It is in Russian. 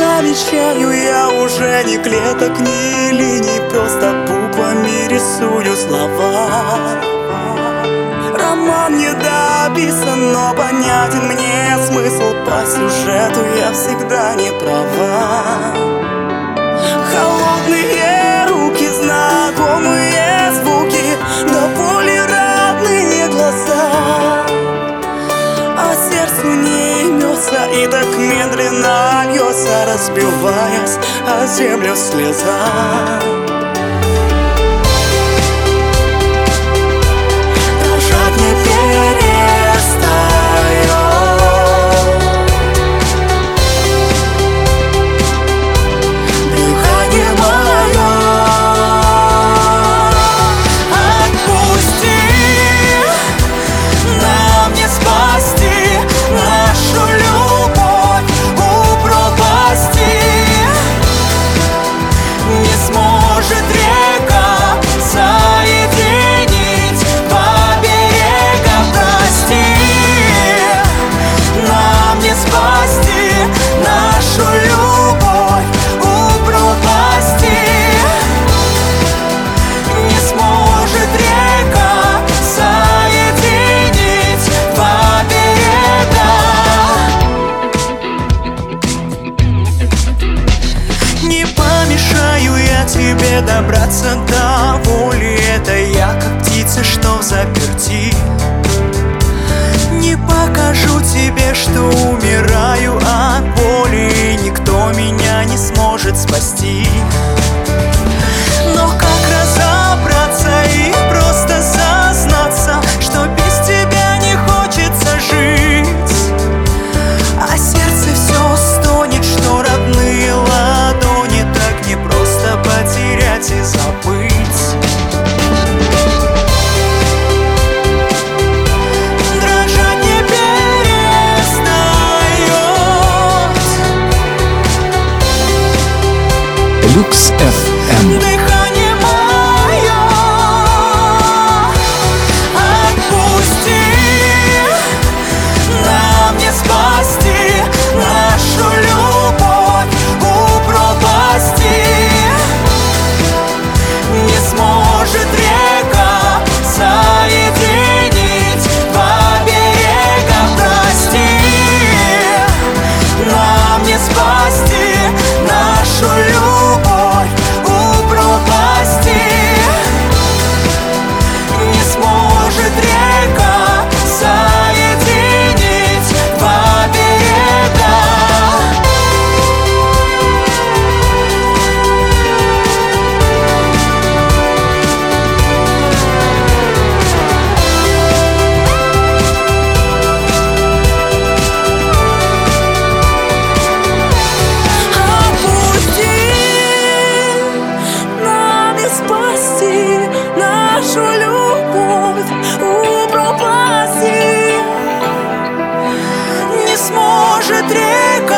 помечаю я уже ни клеток, ни линий, просто буквами рисую слова. Роман не дописан, но понятен мне смысл. По сюжету я всегда не права. Холодные руки, знакомые звуки, до боли родные глаза. А сердцу не имется и так медленно льется, разбиваясь о землю слеза. Дрожать не перестаю. Дыхание мое, отпусти, нам не спасти нашу любовь у пропасти. Не сможет река соединить по берегам, прости. Нам не спасти нашу любовь у пропасти. Не сможет река соединить по берегам. Не помешаю я тебе добраться до воли. Это я, как птица, что в заперти. Не покажу тебе, что умираю от боли. Никто меня не сможет спасти. Но как разобраться и просто сознаться, что без тебя не хочется жить? А сердце все стонет, что родные ладони так не просто потерять и забыть. Дрожать не перестает. Люкс FM. Дыхание мое, отпусти. Нам не спасти нашу любовь у пропасти. Не сможет река соединить по берегам, прости. Нам не спасти нашу любовь у пропасти. Не сможет река соединить по берегам. Отпусти, нам не спасти нашу любовь у пропасти. Не сможет река